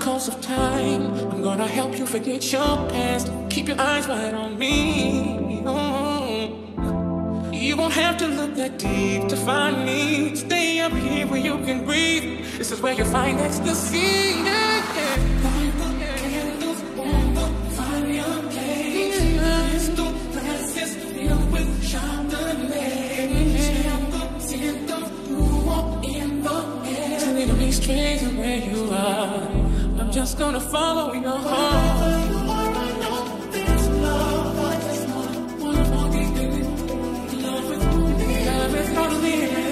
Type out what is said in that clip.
course of time, I'm gonna help you forget your past. Keep your eyes right on me. You won't have to look that deep to find me. Stay up here where you can breathe. This is where you find ecstasy. Yeah, yeah. Candles on the fireplace. Crystal glasses filled with Chardonnay. Scent of blue in the air. Tell me to be straight to where you are. I'm just gonna follow your heart. Love is totally